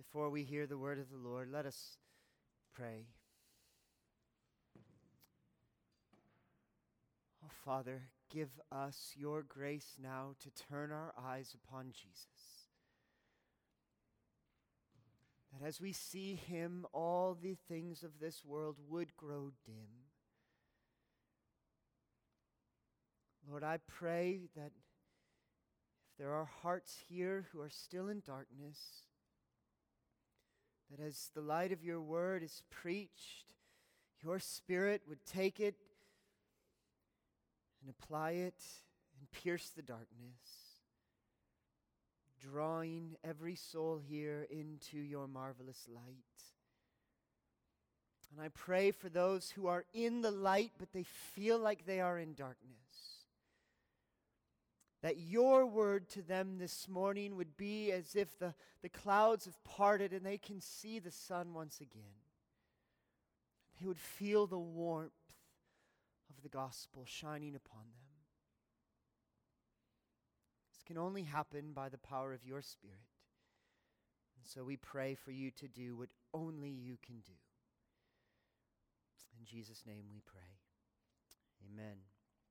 Before we hear the word of the Lord, let us pray. Oh, Father, give us your grace now to turn our eyes upon Jesus. That as we see him, all the things of this world would grow dim. Lord, I pray that if there are hearts here who are still in darkness, that as the light of your word is preached, your Spirit would take it and apply it and pierce the darkness, drawing every soul here into your marvelous light. And I pray for those who are in the light, but they feel like they are in darkness, that your word to them this morning would be as if the clouds have parted and they can see the sun once again. They would feel the warmth of the gospel shining upon them. This can only happen by the power of your Spirit. And so we pray for you to do what only you can do. In Jesus' name we pray. Amen.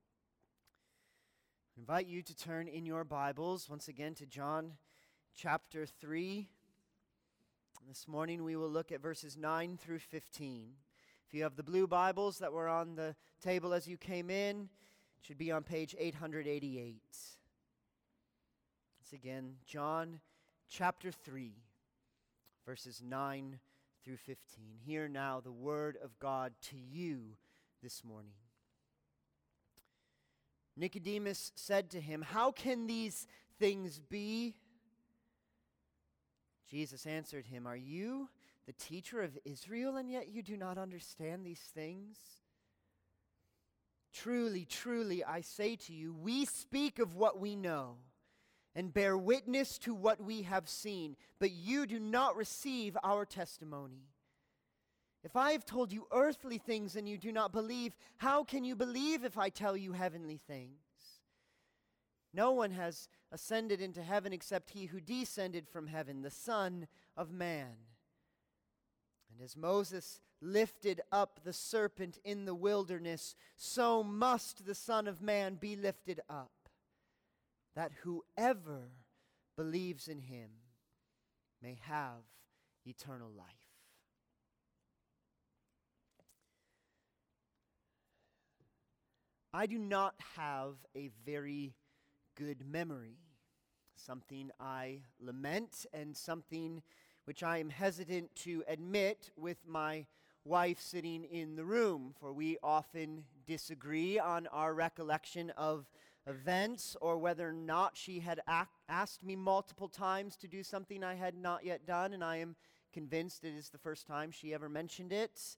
I invite you to turn in your Bibles once again to John chapter 3. This morning we will look at verses 9 through 15. If you have the blue Bibles that were on the table as you came in, it should be on page 888. Once again, John chapter 3, verses 9 through 15. Hear now the word of God to you this morning. Nicodemus said to him, "How can these things be?" Jesus answered him, "Are you the teacher of Israel, and yet you do not understand these things? Truly, truly, I say to you, we speak of what we know and bear witness to what we have seen, but you do not receive our testimony. If I have told you earthly things and you do not believe, how can you believe if I tell you heavenly things? No one has ascended into heaven except he who descended from heaven, the Son of Man. And as Moses lifted up the serpent in the wilderness, so must the Son of Man be lifted up, that whoever believes in him may have eternal life." I do not have a very good memory, something I lament and something which I am hesitant to admit with my wife sitting in the room, for we often disagree on our recollection of events or whether or not she had asked me multiple times to do something I had not yet done, and I am convinced it is the first time she ever mentioned it.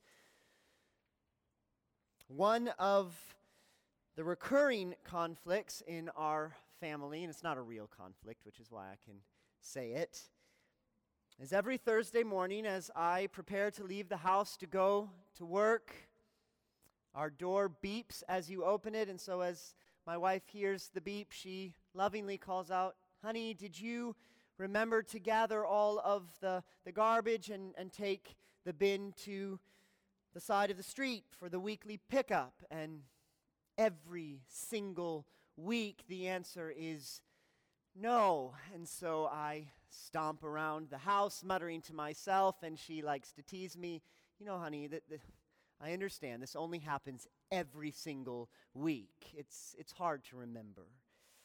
One of the recurring conflicts in our family, and it's not a real conflict, which is why I can say it, is every Thursday morning as I prepare to leave the house to go to work, our door beeps as you open it, and so as my wife hears the beep, she lovingly calls out, "Honey, did you remember to gather all of the garbage and take the bin to the side of the street for the weekly pickup?" And every single week, the answer is no. And so I stomp around the house, muttering to myself, and she likes to tease me, "You know, honey, I understand this only happens every single week. It's hard to remember."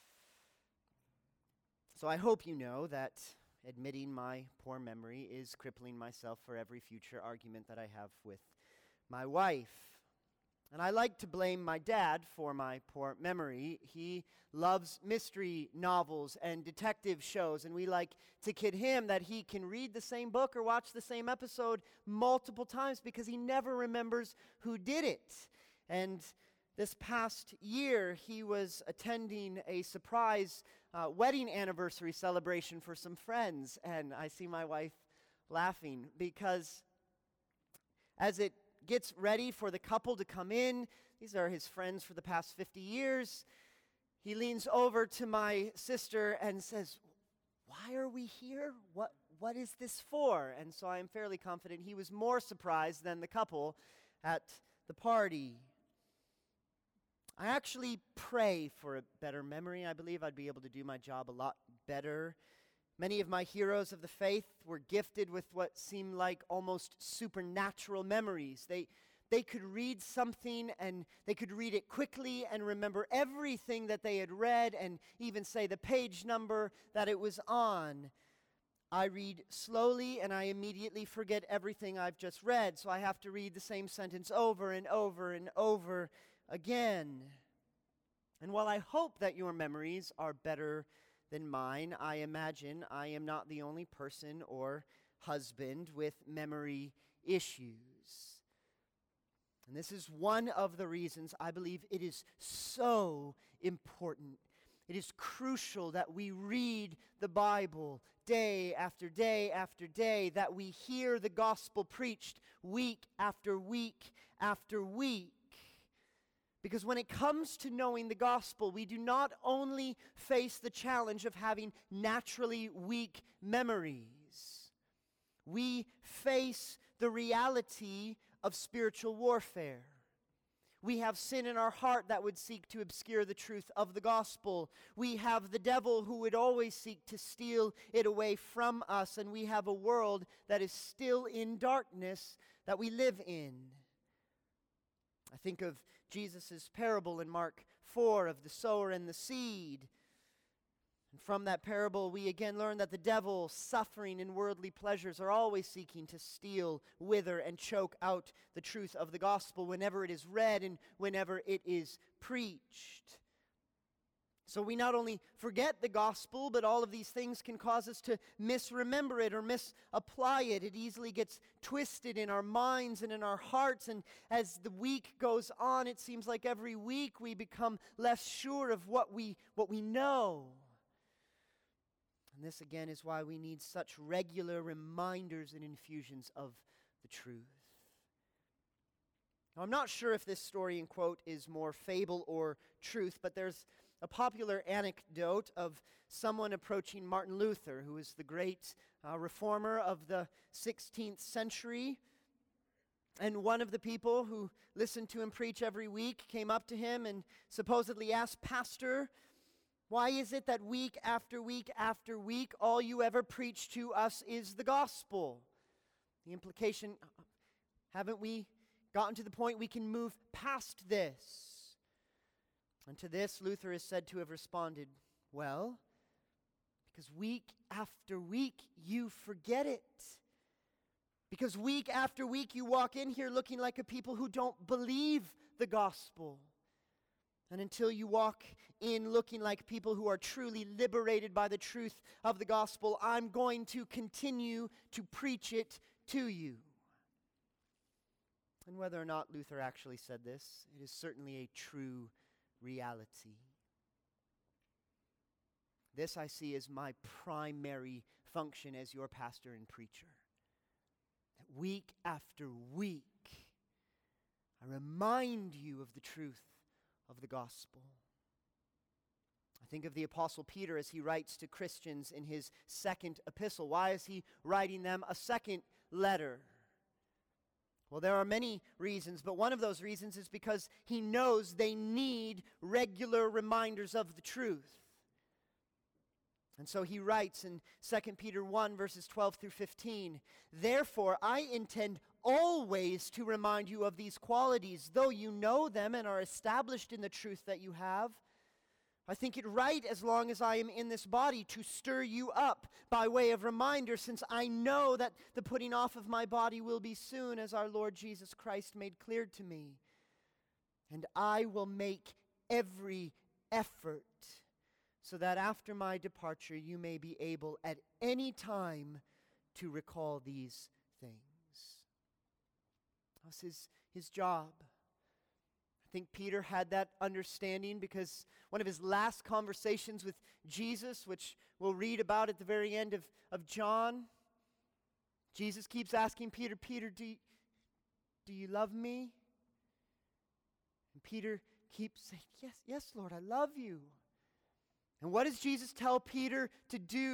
So I hope you know that admitting my poor memory is crippling myself for every future argument that I have with my wife. And I like to blame my dad for my poor memory. He loves mystery novels and detective shows, and we like to kid him that he can read the same book or watch the same episode multiple times because he never remembers who did it. And this past year, he was attending a surprise wedding anniversary celebration for some friends, and I see my wife laughing because as it gets ready for the couple to come in, these are his friends for the past 50 years, he leans over to my sister and says, why are we here? What is this for? And so I am fairly confident he was more surprised than the couple at the party. I actually pray for a better memory. I believe I'd be able to do my job a lot better. Many of my heroes of the faith were gifted with what seemed like almost supernatural memories. They could read something and they could read it quickly and remember everything that they had read and even say the page number that it was on. I read slowly and I immediately forget everything I've just read, so I have to read the same sentence over and over and over again. And while I hope that your memories are better than mine, I imagine I am not the only person or husband with memory issues. And this is one of the reasons I believe it is so important. It is crucial that we read the Bible day after day after day, that we hear the gospel preached week after week after week. Because when it comes to knowing the gospel, we do not only face the challenge of having naturally weak memories, we face the reality of spiritual warfare. We have sin in our heart that would seek to obscure the truth of the gospel. We have the devil who would always seek to steal it away from us. And we have a world that is still in darkness that we live in. I think of Jesus' parable in Mark 4 of the sower and the seed. And from that parable, we again learn that the devil, suffering in worldly pleasures, are always seeking to steal, wither, and choke out the truth of the gospel whenever it is read and whenever it is preached. So we not only forget the gospel, but all of these things can cause us to misremember it or misapply it. It easily gets twisted in our minds and in our hearts, and as the week goes on, it seems like every week we become less sure of what we know. And this again is why we need such regular reminders and infusions of the truth. Now, I'm not sure if this story in quote is more fable or truth, but there's a popular anecdote of someone approaching Martin Luther, who was the great reformer of the 16th century. And one of the people who listened to him preach every week came up to him and supposedly asked, "Pastor, why is it that week after week after week, all you ever preach to us is the gospel?" The implication, haven't we gotten to the point we can move past this? And to this, Luther is said to have responded, "Well, because week after week you forget it. Because week after week you walk in here looking like a people who don't believe the gospel. And until you walk in looking like people who are truly liberated by the truth of the gospel, I'm going to continue to preach it to you." And whether or not Luther actually said this, it is certainly a true reality. This I see as my primary function as your pastor and preacher. That week after week, I remind you of the truth of the gospel. I think of the Apostle Peter as he writes to Christians in his second epistle. Why is he writing them a second letter? Well, there are many reasons, but one of those reasons is because he knows they need regular reminders of the truth. And so he writes in 2 Peter 1, verses 12 through 15, "Therefore I intend always to remind you of these qualities, though you know them and are established in the truth that you have. I think it right, as long as I am in this body, to stir you up by way of reminder, since I know that the putting off of my body will be soon, as our Lord Jesus Christ made clear to me. And I will make every effort so that after my departure you may be able at any time to recall these things." That was his job. I think Peter had that understanding because one of his last conversations with Jesus, which we'll read about at the very end of John, Jesus keeps asking Peter, "Peter, do you love me?" And Peter keeps saying, "Yes, Lord, I love you." And what does Jesus tell Peter to do?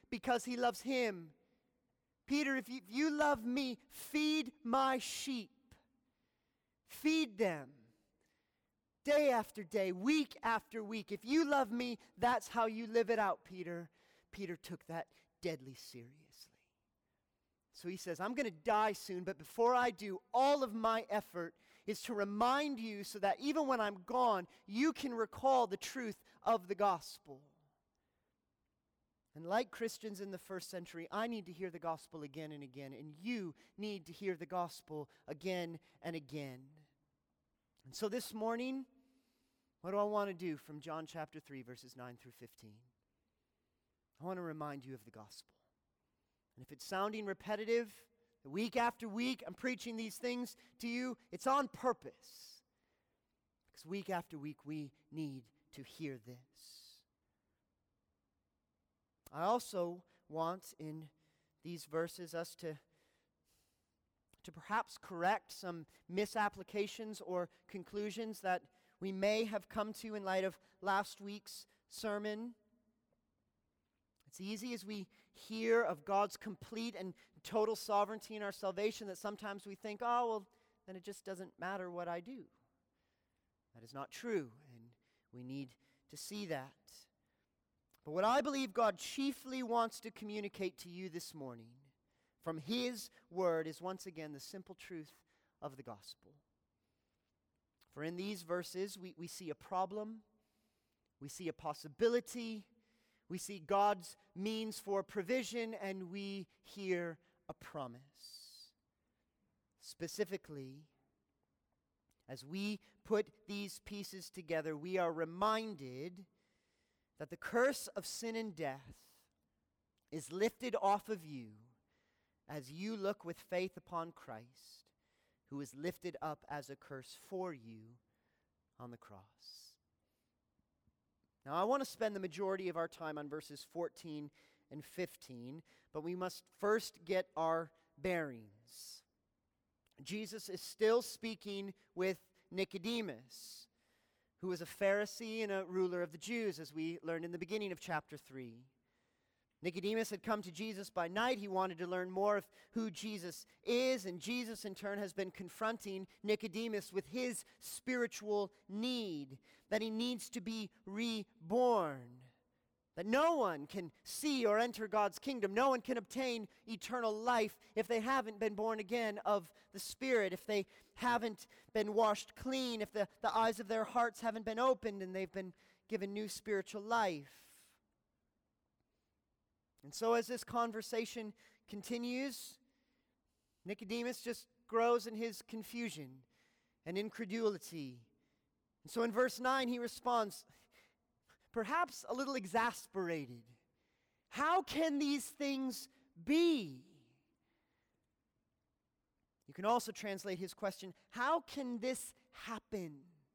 because he loves him. Peter, if you love me, feed my sheep. Feed them. Day after day, week after week. If you love me, that's how you live it out, Peter. Peter took that deadly seriously. So he says, I'm going to die soon, but before I do, all of my effort is to remind you so that even when I'm gone, you can recall the truth of the gospel. And like Christians in the first century, I need to hear the gospel again and again, and you need to hear the gospel again and again. And so this morning, what do I want to do from John chapter 3, verses 9 through 15? I want to remind you of the gospel. And if it's sounding repetitive, week after week I'm preaching these things to you, it's on purpose. Because week after week we need to hear this. I also want in these verses us to perhaps correct some misapplications or conclusions that we may have come to in light of last week's sermon. It's easy as we hear of God's complete and total sovereignty in our salvation that sometimes we think, oh, well, then it just doesn't matter what I do. That is not true, and we need to see that. But what I believe God chiefly wants to communicate to you this morning from His Word is once again the simple truth of the gospel. For in these verses, we see a problem, we see a possibility, we see God's means for provision, and we hear a promise. Specifically, as we put these pieces together, we are reminded that the curse of sin and death is lifted off of you as you look with faith upon Christ, who is lifted up as a curse for you on the cross. Now, I want to spend the majority of our time on verses 14 and 15, but we must first get our bearings. Jesus is still speaking with Nicodemus, who was a Pharisee and a ruler of the Jews, as we learned in the beginning of chapter 3. Nicodemus had come to Jesus by night. He wanted to learn more of who Jesus is, and Jesus in turn has been confronting Nicodemus with his spiritual need, that he needs to be reborn, that no one can see or enter God's kingdom. No one can obtain eternal life if they haven't been born again of the Spirit, if they haven't been washed clean, if the eyes of their hearts haven't been opened and they've been given new spiritual life. And so as this conversation continues, Nicodemus just grows in his confusion and incredulity. And so in verse 9 he responds, perhaps a little exasperated, how can these things be? You can also translate his question, how can this happen?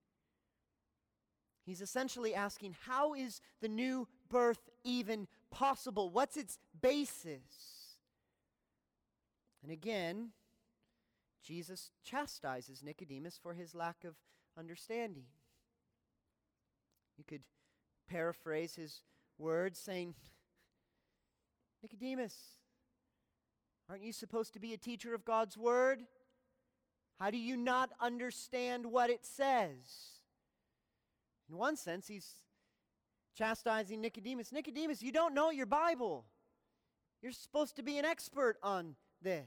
He's essentially asking, how is the new birth even possible? What's its basis? And again, Jesus chastises Nicodemus for his lack of understanding. You could paraphrase his words saying, Nicodemus, aren't you supposed to be a teacher of God's word? How do you not understand what it says? In one sense, he's chastising Nicodemus. Nicodemus, you don't know your Bible. You're supposed to be an expert on this.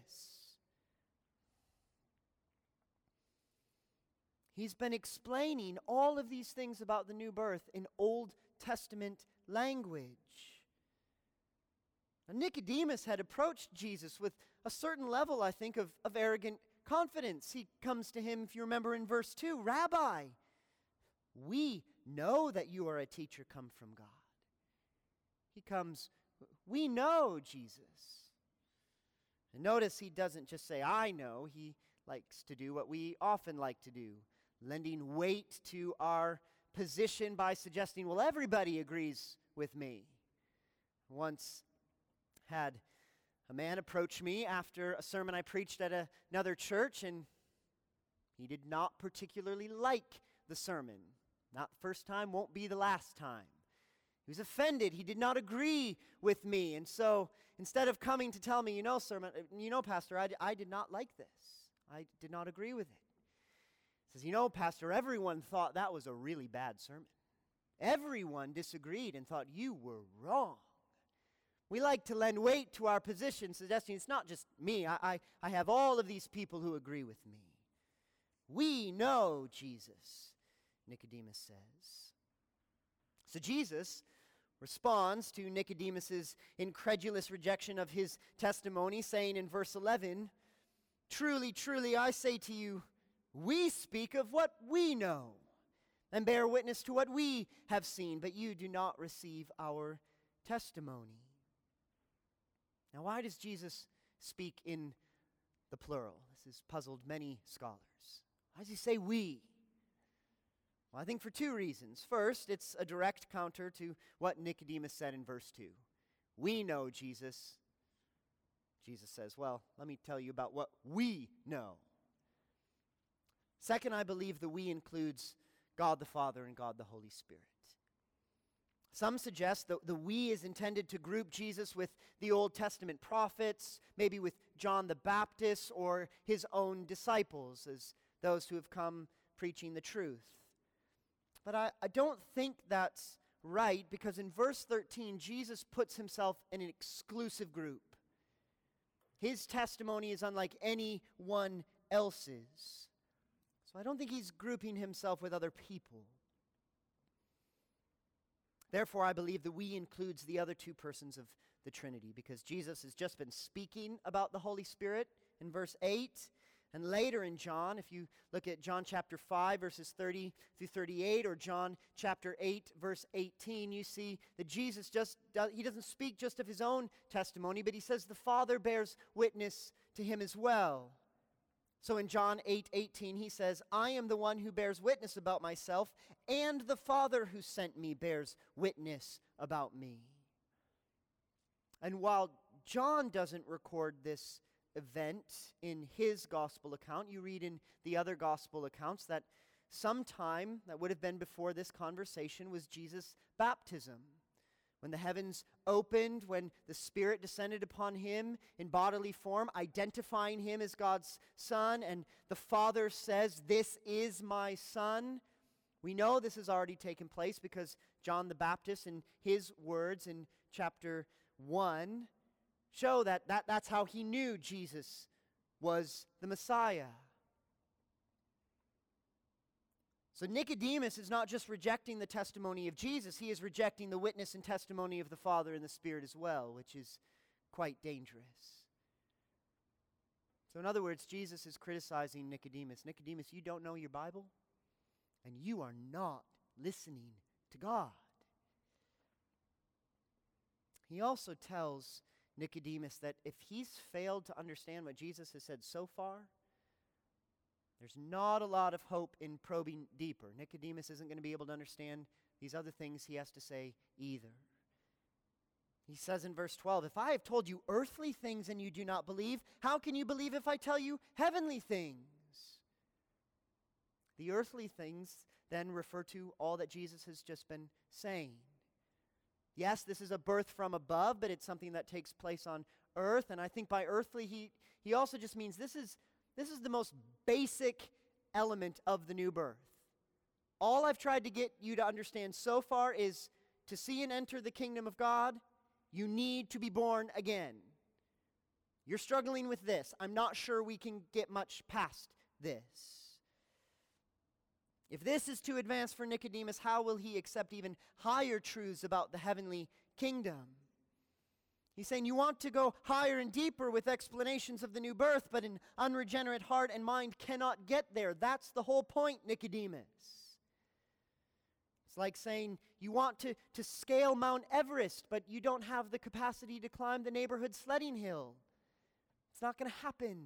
He's been explaining all of these things about the new birth in Old Testament language. Now, Nicodemus had approached Jesus with a certain level, I think, of arrogant confidence. He comes to him, if you remember in verse 2, Rabbi, we know that you are a teacher come from God. He comes, we know Jesus. And notice he doesn't just say, I know. He likes to do what we often like to do, lending weight to our position by suggesting, well, everybody agrees with me. Once had a man approach me after a sermon I preached at another church, and he did not particularly like the sermon. Not the first time, won't be the last time. He was offended. He did not agree with me. And so instead of coming to tell me, Pastor, I did not like this. I did not agree with it. He says, Pastor, everyone thought that was a really bad sermon. Everyone disagreed and thought you were wrong. We like to lend weight to our position, suggesting it's not just me. I have all of these people who agree with me. We know Jesus, Nicodemus says. So Jesus responds to Nicodemus's incredulous rejection of his testimony, saying in verse 11, "Truly, truly, I say to you, we speak of what we know and bear witness to what we have seen, but you do not receive our testimony." Now, why does Jesus speak in the plural? This has puzzled many scholars. Why does he say we? Well, I think for two reasons. First, it's a direct counter to what Nicodemus said in verse 2. We know Jesus. Jesus says, well, let me tell you about what we know. Second, I believe the we includes God the Father and God the Holy Spirit. Some suggest that the we is intended to group Jesus with the Old Testament prophets, maybe with John the Baptist or his own disciples as those who have come preaching the truth. But I don't think that's right, because in verse 13, Jesus puts himself in an exclusive group. His testimony is unlike anyone else's. So I don't think he's grouping himself with other people. Therefore, I believe the we includes the other two persons of the Trinity, because Jesus has just been speaking about the Holy Spirit in verse 8. And later in John, if you look at John chapter 5, verses 30 through 38, or John chapter 8, verse 18, you see that Jesus he doesn't speak just of his own testimony, but he says the Father bears witness to him as well. So in John 8:18, he says, I am the one who bears witness about myself, and the Father who sent me bears witness about me. And while John doesn't record this event in his gospel account, you read in the other gospel accounts that sometime that would have been before this conversation was Jesus' baptism. When the heavens opened, when the Spirit descended upon him in bodily form, identifying him as God's Son, and the Father says, "This is my Son." We know this has already taken place because John the Baptist, in his words in chapter 1, show that's how he knew Jesus was the Messiah. So Nicodemus is not just rejecting the testimony of Jesus, he is rejecting the witness and testimony of the Father and the Spirit as well, which is quite dangerous. So in other words, Jesus is criticizing Nicodemus. Nicodemus, you don't know your Bible, and you are not listening to God. He also tells Nicodemus that if he's failed to understand what Jesus has said so far, there's not a lot of hope in probing deeper. Nicodemus isn't going to be able to understand these other things he has to say either. He says in verse 12, if I have told you earthly things and you do not believe, how can you believe if I tell you heavenly things? The earthly things then refer to all that Jesus has just been saying. Yes, this is a birth from above, but it's something that takes place on earth. And I think by earthly, he also just means this is the most basic element of the new birth. All I've tried to get you to understand so far is to see and enter the kingdom of God, you need to be born again. You're struggling with this. I'm not sure we can get much past this. If this is too advanced for Nicodemus, how will he accept even higher truths about the heavenly kingdom? He's saying you want to go higher and deeper with explanations of the new birth, but an unregenerate heart and mind cannot get there. That's the whole point, Nicodemus. It's like saying you want to scale Mount Everest, but you don't have the capacity to climb the neighborhood sledding hill. It's not going to happen.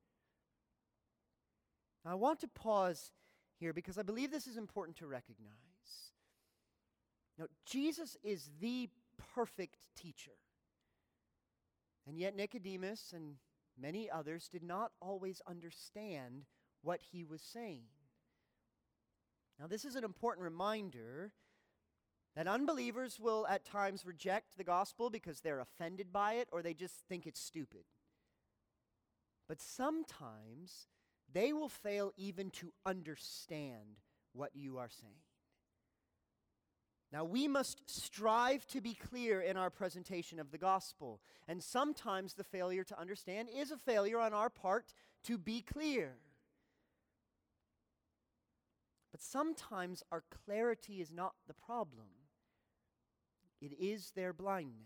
Now, I want to pause here because I believe this is important to recognize. Now, Jesus is the perfect teacher. And yet Nicodemus and many others did not always understand what he was saying. Now, this is an important reminder That unbelievers will at times reject the gospel because they're offended by it or they just think it's stupid. But sometimes they will fail even to understand what you are saying. Now, we must strive to be clear in our presentation of the gospel. And sometimes the failure to understand is a failure on our part to be clear. But sometimes our clarity is not the problem. It is their blindness.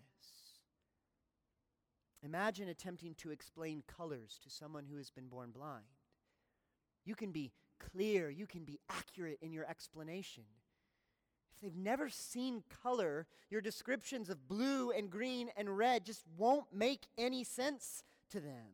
Imagine attempting to explain colors to someone who has been born blind. You can be clear, you can be accurate in your explanation. If they've never seen color, your descriptions of blue and green and red just won't make any sense to them.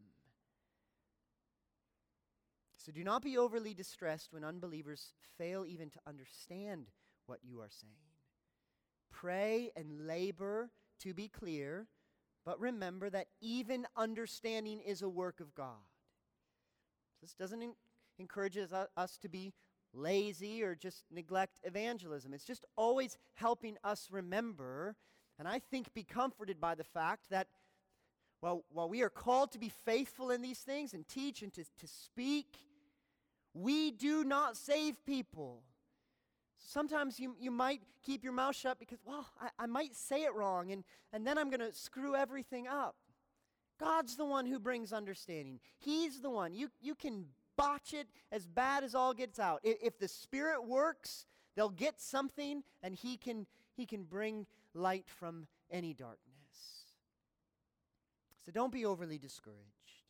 So do not be overly distressed when unbelievers fail even to understand what you are saying. Pray and labor to be clear, but remember that even understanding is a work of God. This doesn't encourage us to be lazy or just neglect evangelism. It's just always helping us remember, and I think be comforted by the fact that while we are called to be faithful in these things and teach and to speak, we do not save people. Sometimes you might keep your mouth shut because, I might say it wrong, and then I'm going to screw everything up. God's the one who brings understanding. He's the one. You can botch it as bad as all gets out. If the Spirit works, they'll get something, and He can bring light from any darkness. So don't be overly discouraged.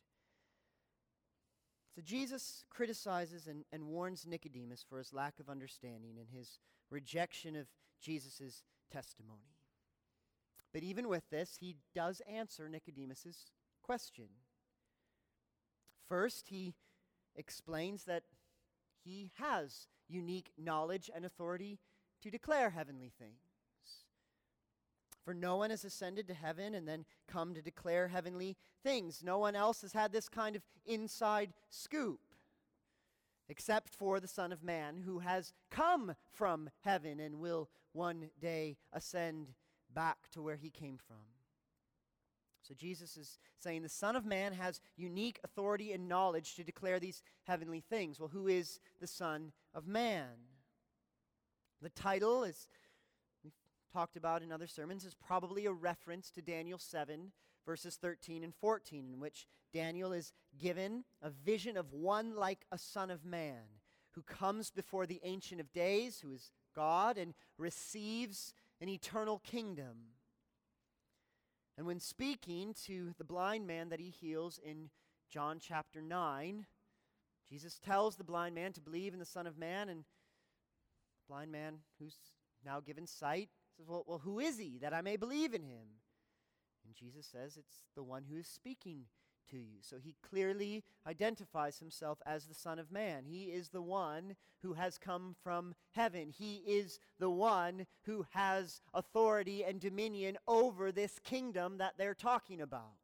So Jesus criticizes and warns Nicodemus for his lack of understanding and his rejection of Jesus' testimony. But even with this, he does answer Nicodemus' question. First, he explains that he has unique knowledge and authority to declare heavenly things. For no one has ascended to heaven and then come to declare heavenly things. No one else has had this kind of inside scoop, except for the Son of Man, who has come from heaven and will one day ascend back to where he came from. So Jesus is saying the Son of Man has unique authority and knowledge to declare these heavenly things. Well, who is the Son of Man? The title, as we've talked about in other sermons, is probably a reference to Daniel 7, verses 13 and 14, in which Daniel is given a vision of one like a Son of Man, who comes before the Ancient of Days, who is God, and receives an eternal kingdom. And when speaking to the blind man that he heals in John chapter 9, Jesus tells the blind man to believe in the Son of Man, and the blind man who's now given sight says, well, who is he that I may believe in him? And Jesus says it's the one who is speaking to you. So he clearly identifies himself as the Son of Man. He is the one who has come from heaven. He is the one who has authority and dominion over this kingdom that they're talking about.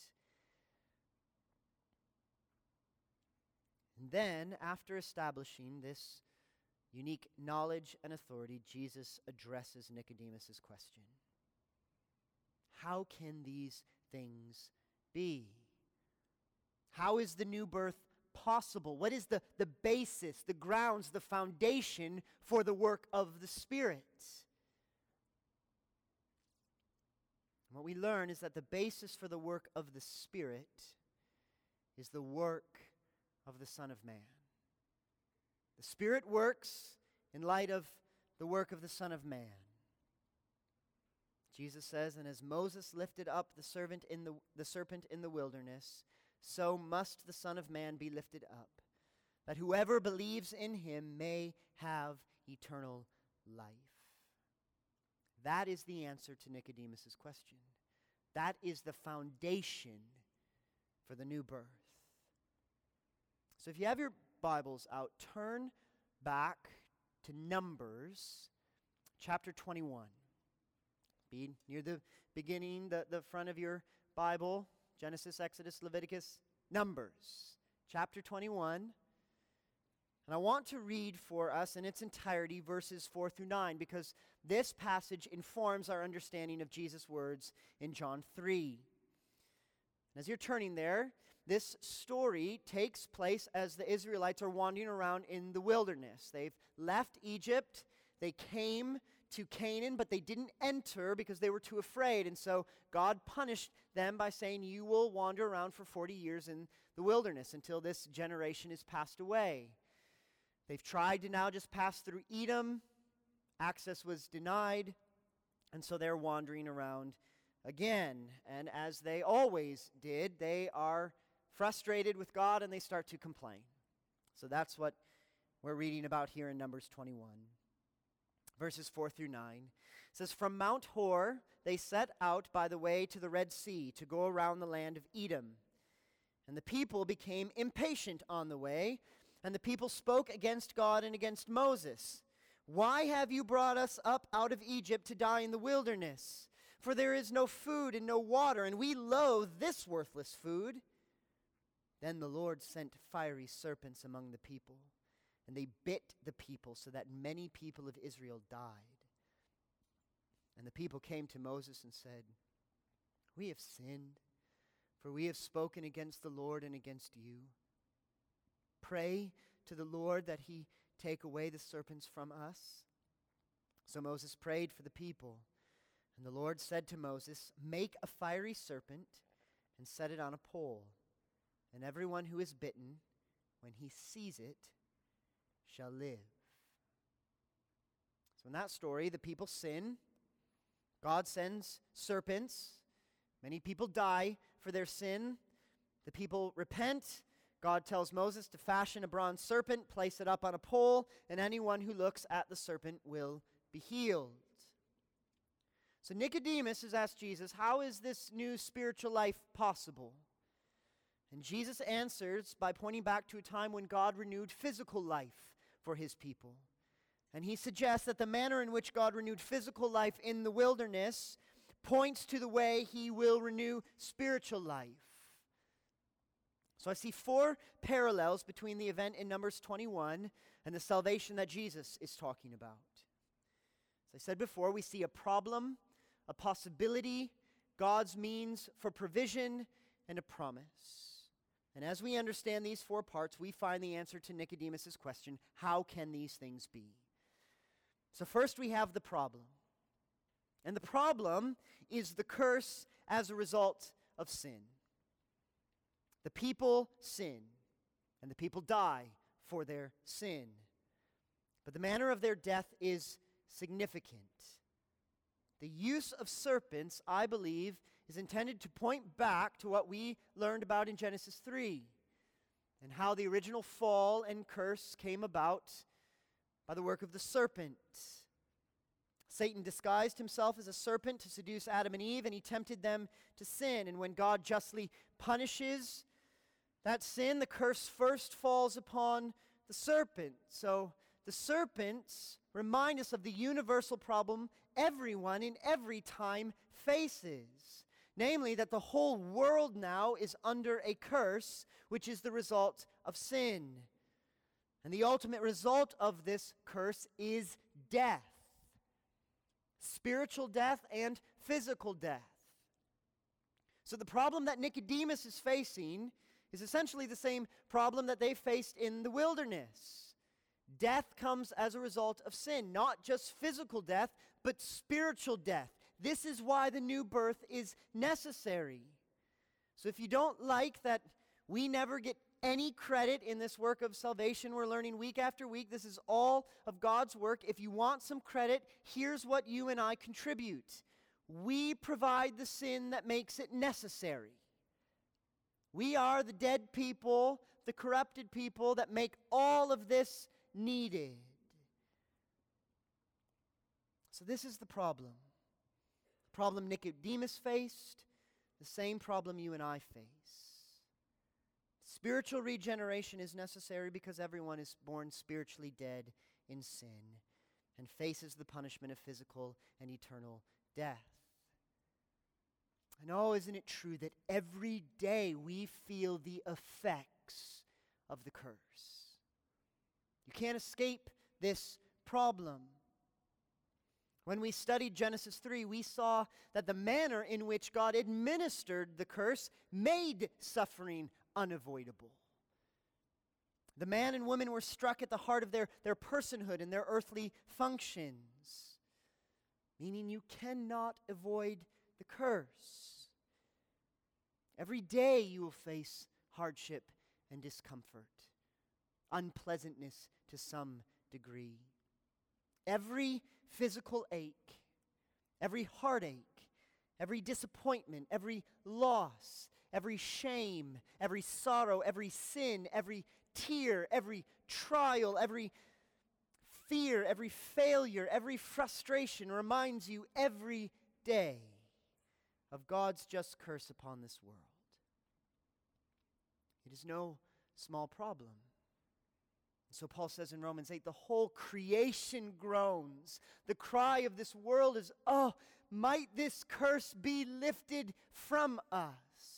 And then, after establishing this unique knowledge and authority, Jesus addresses Nicodemus' question. How can these things be? How is the new birth possible? What is the basis, the grounds, the foundation for the work of the Spirit? And what we learn is that the basis for the work of the Spirit is the work of the Son of Man. The Spirit works in light of the work of the Son of Man. Jesus says, and as Moses lifted up the serpent in the wilderness, so must the Son of Man be lifted up, that whoever believes in him may have eternal life. That is the answer to Nicodemus' question. That is the foundation for the new birth. So if you have your Bibles out, turn back to Numbers chapter 21. Be near the beginning, the front of your Bible, Genesis, Exodus, Leviticus, Numbers chapter 21. And I want to read for us in its entirety verses 4 through 9 because this passage informs our understanding of Jesus' words in John 3. As you're turning there, this story takes place as the Israelites are wandering around in the wilderness. They've left Egypt, they came to Canaan, but they didn't enter because they were too afraid. And so God punished them by saying, you will wander around for 40 years in the wilderness until this generation is passed away. They've tried to now just pass through Edom. Access was denied, and so they're wandering around again. And as they always did, they are frustrated with God and they start to complain. So that's what we're reading about here in Numbers 21. Verses 4 through 9. It says, from Mount Hor they set out by the way to the Red Sea to go around the land of Edom. And the people became impatient on the way, and the people spoke against God and against Moses. Why have you brought us up out of Egypt to die in the wilderness? For there is no food and no water, and we loathe this worthless food. Then the Lord sent fiery serpents among the people, and they bit the people so that many people of Israel died. And the people came to Moses and said, we have sinned, for we have spoken against the Lord and against you. Pray to the Lord that he take away the serpents from us. So Moses prayed for the people. And the Lord said to Moses, make a fiery serpent and set it on a pole. And everyone who is bitten, when he sees it, shall live. So in that story, the people sin. God sends serpents. Many people die for their sin. The people repent. God tells Moses to fashion a bronze serpent, place it up on a pole, and anyone who looks at the serpent will be healed. So Nicodemus has asked Jesus, how is this new spiritual life possible? And Jesus answers by pointing back to a time when God renewed physical life for his people. And he suggests that the manner in which God renewed physical life in the wilderness points to the way he will renew spiritual life. So I see four parallels between the event in Numbers 21 and the salvation that Jesus is talking about. As I said before, we see a problem, a possibility, God's means for provision, and a promise. And as we understand these four parts, we find the answer to Nicodemus' question, how can these things be? So first we have the problem. And the problem is the curse as a result of sin. The people sin, and the people die for their sin. But the manner of their death is significant. The use of serpents, I believe, is intended to point back to what we learned about in Genesis 3 and how the original fall and curse came about by the work of the serpent. Satan disguised himself as a serpent to seduce Adam and Eve, and he tempted them to sin. And when God justly punishes that sin, the curse first falls upon the serpent. So the serpents remind us of the universal problem everyone in every time faces. Namely, that the whole world now is under a curse, which is the result of sin. And the ultimate result of this curse is death. Spiritual death and physical death. So the problem that Nicodemus is facing is essentially the same problem that they faced in the wilderness. Death comes as a result of sin, not just physical death, but spiritual death. This is why the new birth is necessary. So if you don't like that we never get any credit in this work of salvation we're learning week after week, this is all of God's work. If you want some credit, here's what you and I contribute. We provide the sin that makes it necessary. We are the dead people, the corrupted people that make all of this needed. So this is the problem. The problem Nicodemus faced, the same problem you and I face. Spiritual regeneration is necessary because everyone is born spiritually dead in sin and faces the punishment of physical and eternal death. And oh, isn't it true that every day we feel the effects of the curse? You can't escape this problem. When we studied Genesis 3, we saw that the manner in which God administered the curse made suffering unavoidable. The man and woman were struck at the heart of their personhood and their earthly functions, meaning you cannot avoid the curse. Every day you will face hardship and discomfort, unpleasantness to some degree. Every physical ache, every heartache, every disappointment, every loss, every shame, every sorrow, every sin, every tear, every trial, every fear, every failure, every frustration reminds you every day of God's just curse upon this world. It is no small problem. So Paul says in Romans 8, the whole creation groans. The cry of this world is, oh, might this curse be lifted from us?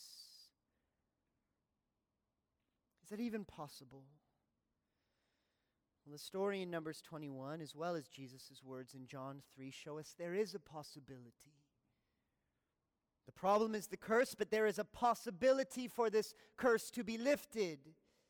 Is that even possible? Well, the story in Numbers 21, as well as Jesus' words in John 3, show us there is a possibility. The problem is the curse, but there is a possibility for this curse to be lifted.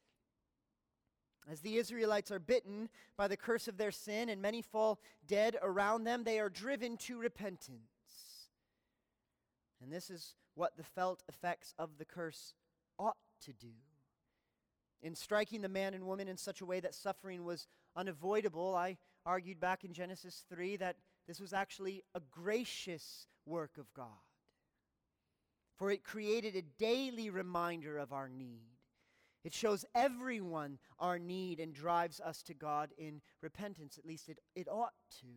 As the Israelites are bitten by the curse of their sin and many fall dead around them, they are driven to repentance. And this is what the felt effects of the curse ought to do. In striking the man and woman in such a way that suffering was unavoidable, I argued back in Genesis 3 that this was actually a gracious work of God. For it created a daily reminder of our need. It shows everyone our need and drives us to God in repentance. At least it ought to.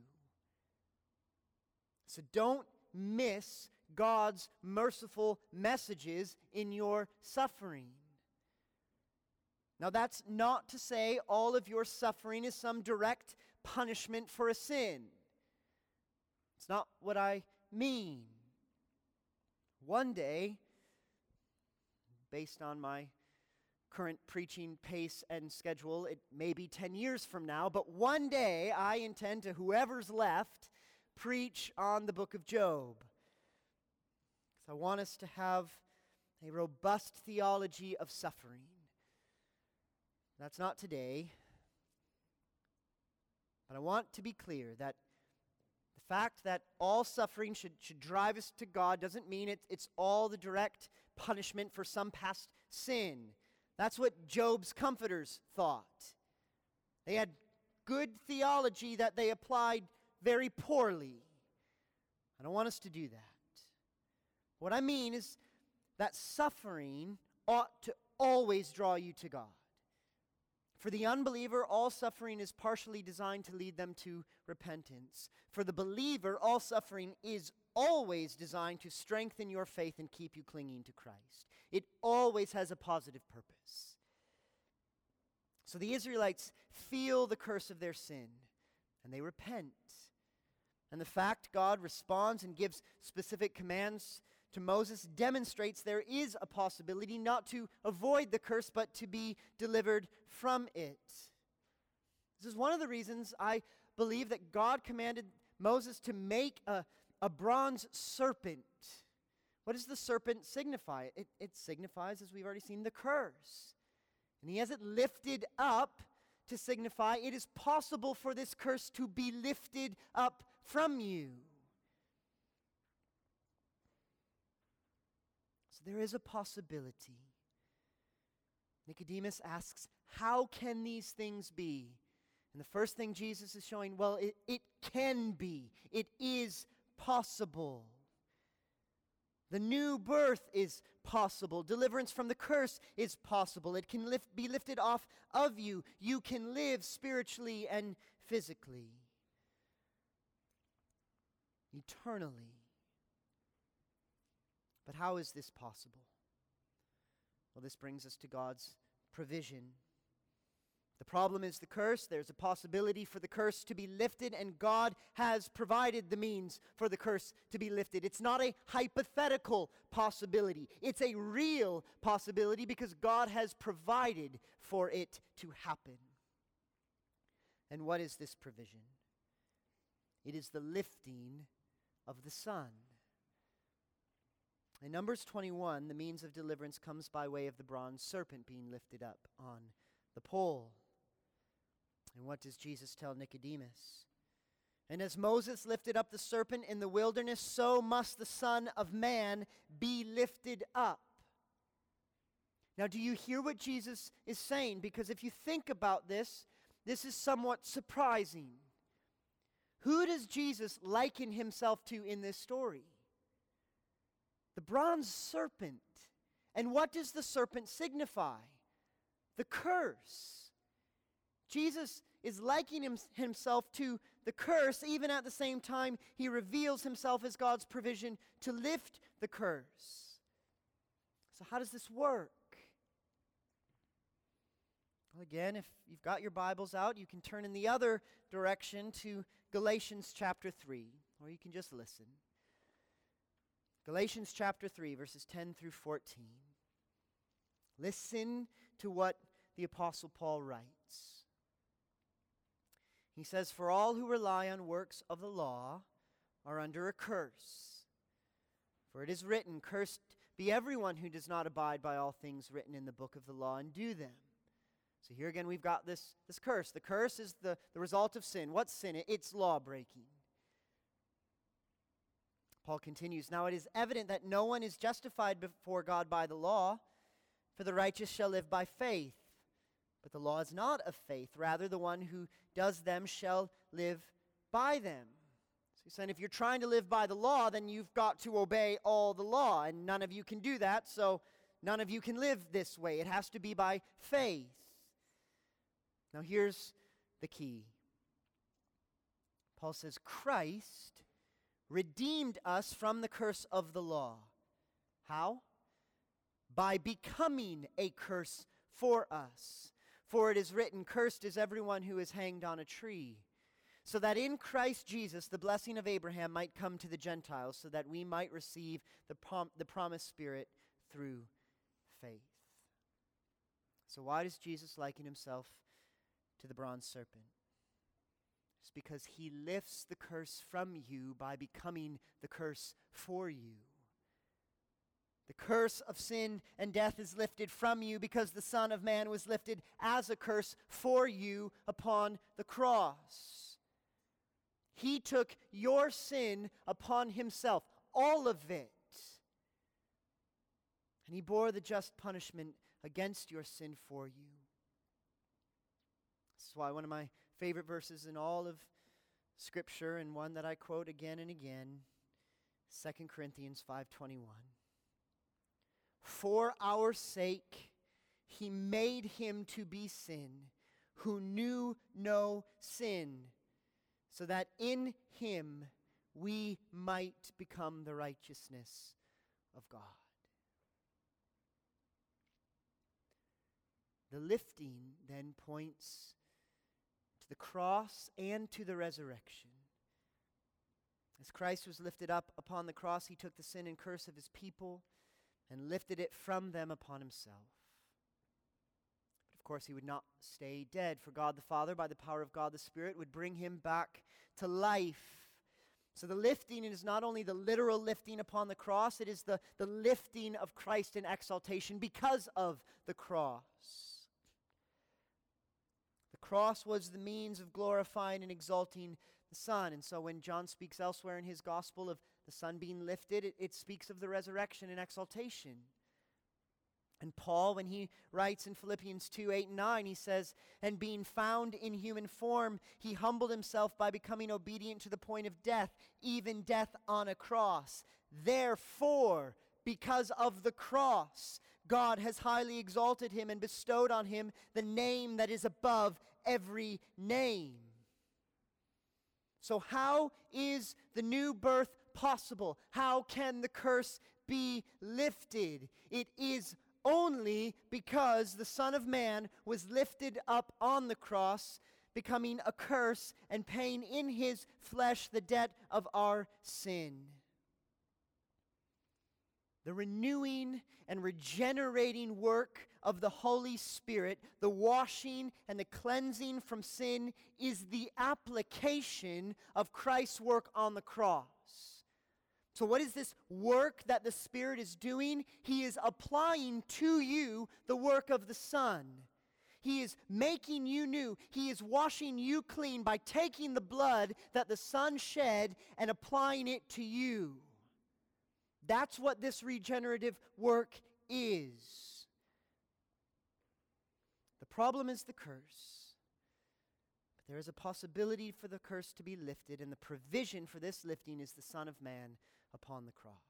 So don't miss God's merciful messages in your suffering. Now, that's not to say all of your suffering is some direct punishment for a sin. It's not what I mean. One day, based on my current preaching pace and schedule, it may be 10 years from now, but one day I intend to, whoever's left, preach on the book of Job. So I want us to have a robust theology of suffering. That's not today, but I want to be clear that the fact that all suffering should drive us to God doesn't mean it's all the direct punishment for some past sin. That's what Job's comforters thought. They had good theology that they applied very poorly. I don't want us to do that. What I mean is that suffering ought to always draw you to God. For the unbeliever, all suffering is partially designed to lead them to repentance. For the believer, all suffering is always designed to strengthen your faith and keep you clinging to Christ. It always has a positive purpose. So the Israelites feel the curse of their sin, and they repent. And the fact God responds and gives specific commands to Moses demonstrates there is a possibility not to avoid the curse, but to be delivered from it. This is one of the reasons I believe that God commanded Moses to make a bronze serpent. What does the serpent signify? It signifies, as we've already seen, the curse. And he has it lifted up to signify it is possible for this curse to be lifted up from you. So there is a possibility. Nicodemus asks, how can these things be? And the first thing Jesus is showing, well, it can be. It is possible. The new birth is possible. Deliverance from the curse is possible. It can be lifted off of you. You can live spiritually and physically, eternally. But how is this possible? Well, this brings us to God's provision. The problem is the curse. There's a possibility for the curse to be lifted, and God has provided the means for the curse to be lifted. It's not a hypothetical possibility. It's a real possibility because God has provided for it to happen. And what is this provision? It is the lifting of the Son. In Numbers 21, the means of deliverance comes by way of the bronze serpent being lifted up on the pole. And what does Jesus tell Nicodemus? And as Moses lifted up the serpent in the wilderness, so must the Son of Man be lifted up. Now, do you hear what Jesus is saying? Because if you think about this, this is somewhat surprising. Who does Jesus liken himself to in this story? The bronze serpent. And what does the serpent signify? The curse. Jesus is likening himself to the curse, even at the same time he reveals himself as God's provision to lift the curse. So how does this work? Well, again, if you've got your Bibles out, you can turn in the other direction to Galatians chapter 3, or you can just listen. Galatians chapter 3, verses 10 through 14. Listen to what the Apostle Paul writes. He says, "For all who rely on works of the law are under a curse. For it is written, 'Cursed be everyone who does not abide by all things written in the book of the law and do them.'" So here again we've got this curse. The curse is the result of sin. What's sin? It's law breaking. Paul continues, "Now it is evident that no one is justified before God by the law, for the righteous shall live by faith. But the law is not of faith. Rather, the one who does them shall live by them." So he's saying if you're trying to live by the law, then you've got to obey all the law. And none of you can do that, so none of you can live this way. It has to be by faith. Now here's the key. Paul says, Christ redeemed us from the curse of the law. How? By becoming a curse for us. For it is written, "Cursed is everyone who is hanged on a tree," so that in Christ Jesus the blessing of Abraham might come to the Gentiles, so that we might receive the promised Spirit through faith. So why does Jesus liken himself to the bronze serpent? It's because he lifts the curse from you by becoming the curse for you. The curse of sin and death is lifted from you because the Son of Man was lifted as a curse for you upon the cross. He took your sin upon himself, all of it. And he bore the just punishment against your sin for you. This is why one of my favorite verses in all of Scripture, and one that I quote again and again, 2 Corinthians 5:21. "For our sake he made him to be sin, who knew no sin, so that in him we might become the righteousness of God." The lifting then points to the cross and to the resurrection. As Christ was lifted up upon the cross, he took the sin and curse of his people and lifted it from them upon himself. But of course, he would not stay dead, for God the Father, by the power of God the Spirit, would bring him back to life. So the lifting is not only the literal lifting upon the cross, it is the lifting of Christ in exaltation because of the cross. The cross was the means of glorifying and exalting the Son. And so when John speaks elsewhere in his gospel of the Son being lifted, it speaks of the resurrection and exaltation. And Paul, when he writes in Philippians 2:8-9, he says, "And being found in human form, he humbled himself by becoming obedient to the point of death, even death on a cross. Therefore, because of the cross, God has highly exalted him and bestowed on him the name that is above every name." So how is the new birth possible? How can the curse be lifted? It is only because the Son of Man was lifted up on the cross, becoming a curse and paying in his flesh the debt of our sin. The renewing and regenerating work of the Holy Spirit, the washing and the cleansing from sin, is the application of Christ's work on the cross. So what is this work that the Spirit is doing? He is applying to you the work of the Son. He is making you new. He is washing you clean by taking the blood that the Son shed and applying it to you. That's what this regenerative work is. The problem is the curse. But there is a possibility for the curse to be lifted, and the provision for this lifting is the Son of Man upon the cross.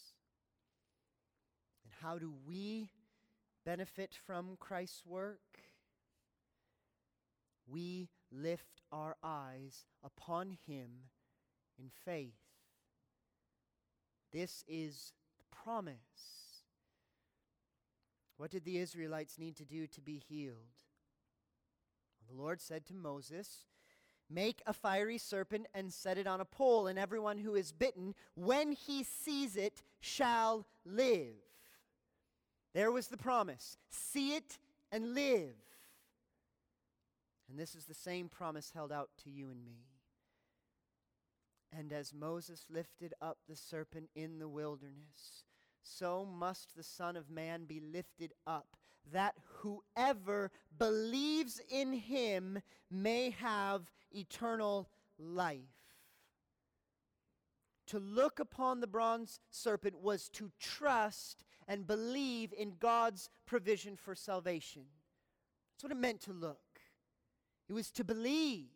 And how do we benefit from Christ's work? We lift our eyes upon Him in faith. This is the promise. What did the Israelites need to do to be healed? Well, the Lord said to Moses, "Make a fiery serpent and set it on a pole, and everyone who is bitten, when he sees it, shall live." There was the promise. See it and live. And this is the same promise held out to you and me. And as Moses lifted up the serpent in the wilderness, so must the Son of Man be lifted up, that whoever believes in Him may have eternal life. To look upon the bronze serpent was to trust and believe in God's provision for salvation. That's what it meant to look. It was to believe.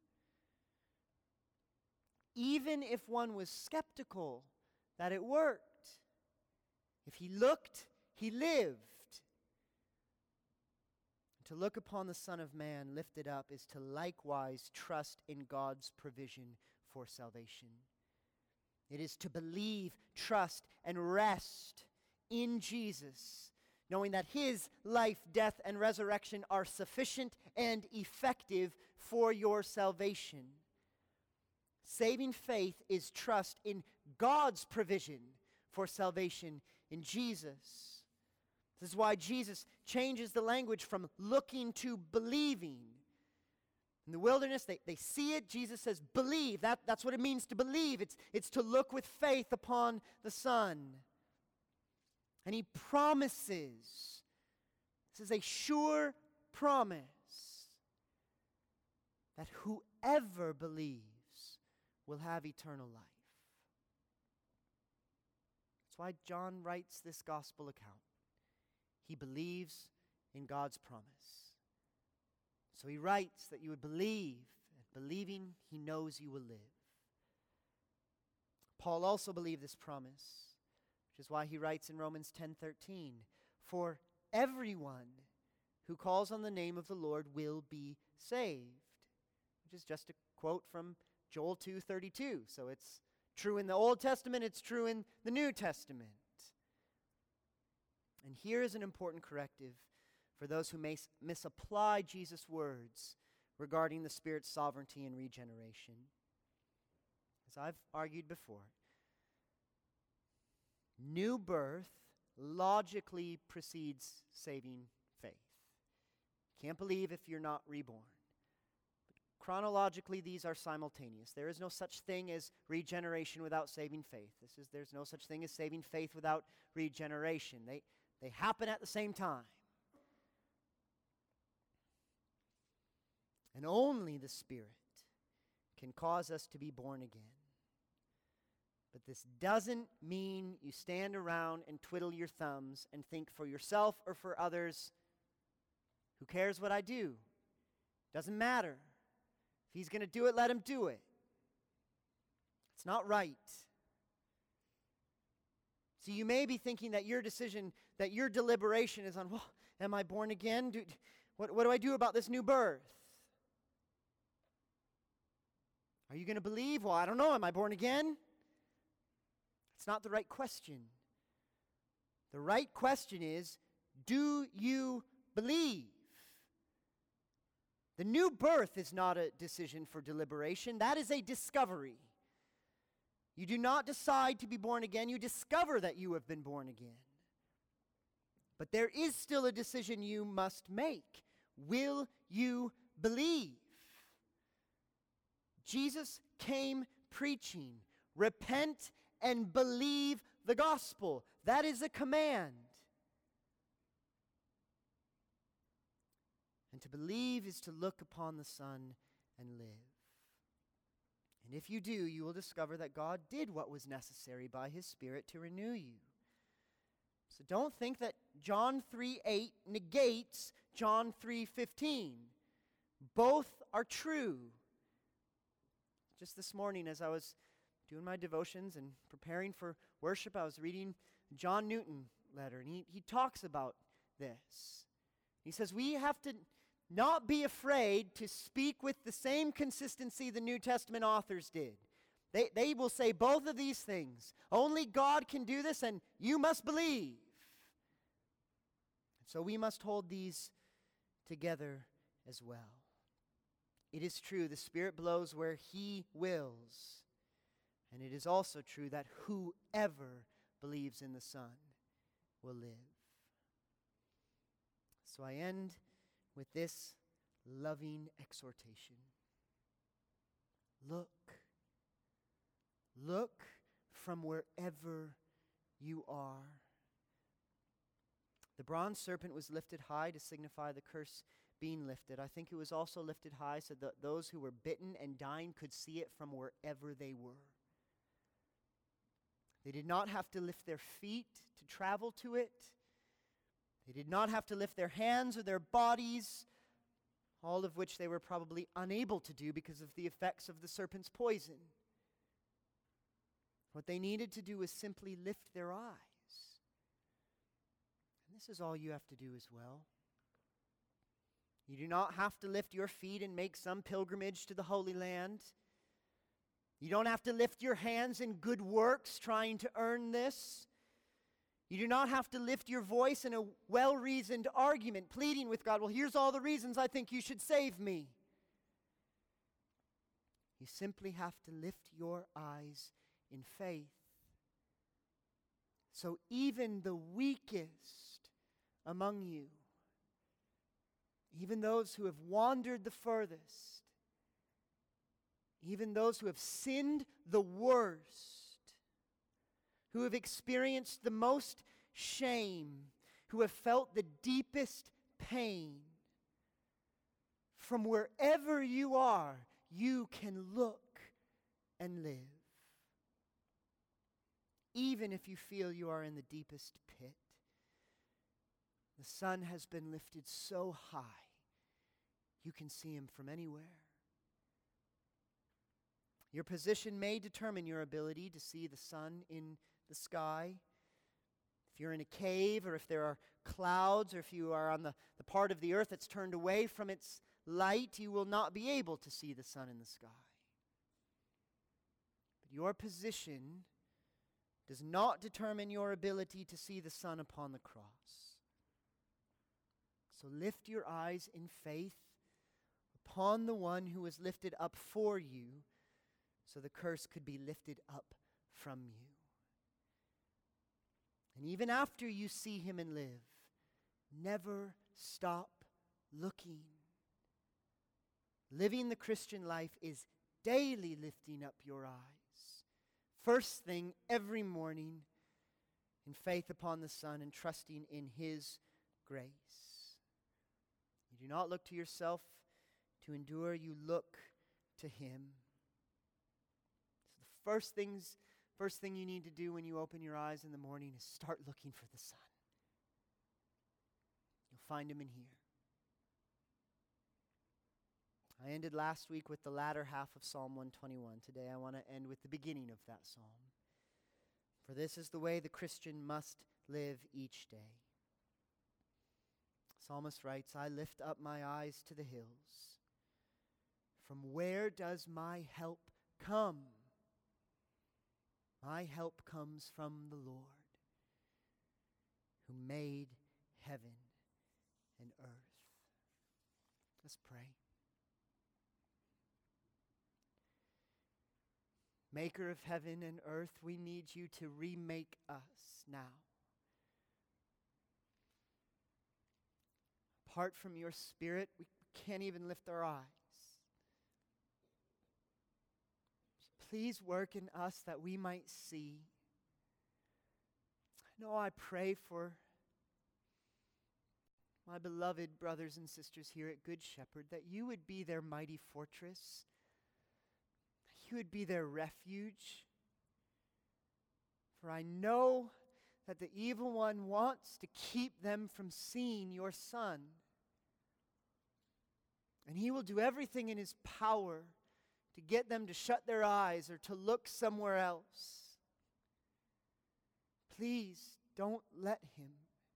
Even if one was skeptical that it worked. If he looked, he lived. To look upon the Son of Man lifted up is to likewise trust in God's provision for salvation. It is to believe, trust, and rest in Jesus, knowing that His life, death, and resurrection are sufficient and effective for your salvation. Saving faith is trust in God's provision for salvation in Jesus. This is why Jesus changes the language from looking to believing. In the wilderness, they see it. Jesus says, believe. That's what it means to believe. It's to look with faith upon the Son. And He promises. This is a sure promise that whoever believes will have eternal life. That's why John writes this gospel account. He believes in God's promise. So he writes that you would believe, and believing he knows you will live. Paul also believed this promise, which is why he writes in Romans 10:13, "For everyone who calls on the name of the Lord will be saved," which is just a quote from Joel 2:32. So it's true in the Old Testament, it's true in the New Testament. And here is an important corrective for those who may misapply Jesus' words regarding the Spirit's sovereignty and regeneration. As I've argued before, new birth logically precedes saving faith. You can't believe if you're not reborn. Chronologically, these are simultaneous. There is no such thing as regeneration without saving faith. There's no such thing as saving faith without regeneration. They happen at the same time. And only the Spirit can cause us to be born again. But this doesn't mean you stand around and twiddle your thumbs and think for yourself or for others, who cares what I do? Doesn't matter. If He's going to do it, let Him do it. It's not right. See, you may be thinking that your decision, that your deliberation is on, well, am I born again? What do I do about this new birth? Are you going to believe? Well, I don't know. Am I born again? It's not the right question. The right question is, do you believe? The new birth is not a decision for deliberation. That is a discovery. You do not decide to be born again. You discover that you have been born again. But there is still a decision you must make. Will you believe? Jesus came preaching, repent and believe the gospel. That is a command. And to believe is to look upon the Son and live. And if you do, you will discover that God did what was necessary by His Spirit to renew you. So don't think that John 3:8 negates John 3:15. Both are true. Just this morning as I was doing my devotions and preparing for worship, I was reading John Newton letter, and he talks about this. He says, we have to not be afraid to speak with the same consistency the New Testament authors did. They will say both of these things. Only God can do this, and you must believe. So we must hold these together as well. It is true, the Spirit blows where He wills. And it is also true that whoever believes in the Son will live. So I end with this loving exhortation. Look. Look from wherever you are. The bronze serpent was lifted high to signify the curse being lifted. I think it was also lifted high so that those who were bitten and dying could see it from wherever they were. They did not have to lift their feet to travel to it. They did not have to lift their hands or their bodies, all of which they were probably unable to do because of the effects of the serpent's poison. What they needed to do was simply lift their eyes. And this is all you have to do as well. You do not have to lift your feet and make some pilgrimage to the Holy Land. You don't have to lift your hands in good works trying to earn this. You do not have to lift your voice in a well-reasoned argument, pleading with God, well, here's all the reasons I think you should save me. You simply have to lift your eyes in faith. So even the weakest among you, even those who have wandered the furthest, even those who have sinned the worst, who have experienced the most shame, who have felt the deepest pain, from wherever you are, you can look and live. Even if you feel you are in the deepest pit, the sun has been lifted so high, you can see Him from anywhere. Your position may determine your ability to see the sun in the sky. If you're in a cave, or if there are clouds, or if you are on the part of the earth that's turned away from its light, you will not be able to see the sun in the sky. But your position does not determine your ability to see the sun upon the cross. So lift your eyes in faith upon the one who was lifted up for you, so the curse could be lifted up from you. And even after you see Him and live, never stop looking. Living the Christian life is daily lifting up your eyes. First thing every morning, in faith upon the Son and trusting in His grace. You do not look to yourself to endure, you look to Him. So the first thing you need to do when you open your eyes in the morning is start looking for the sun. You'll find Him in here. I ended last week with the latter half of Psalm 121. Today I want to end with the beginning of that psalm. For this is the way the Christian must live each day. Psalmist writes, I lift up my eyes to the hills. From where does my help come? My help comes from the Lord, who made heaven and earth. Let's pray. Maker of heaven and earth, we need you to remake us now. Apart from your Spirit, we can't even lift our eyes. Please work in us that we might see. No, I pray for my beloved brothers and sisters here at Good Shepherd, that you would be their mighty fortress, that you would be their refuge. For I know that the evil one wants to keep them from seeing your Son. And he will do everything in his power to get them to shut their eyes or to look somewhere else. Please don't let him.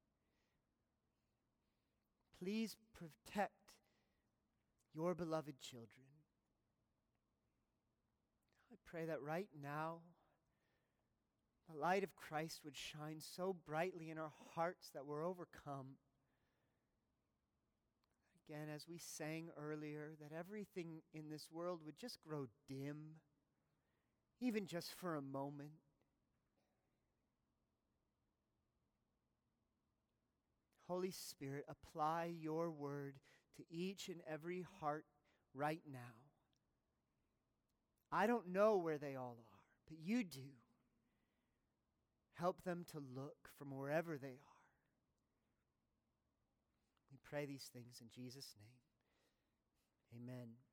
Please protect your beloved children. I pray that right now, the light of Christ would shine so brightly in our hearts that we're overcome. Again, as we sang earlier, that everything in this world would just grow dim, even just for a moment. Holy Spirit, apply your word to each and every heart right now. I don't know where they all are, but you do. Help them to look from wherever they are. We pray these things in Jesus' name. Amen.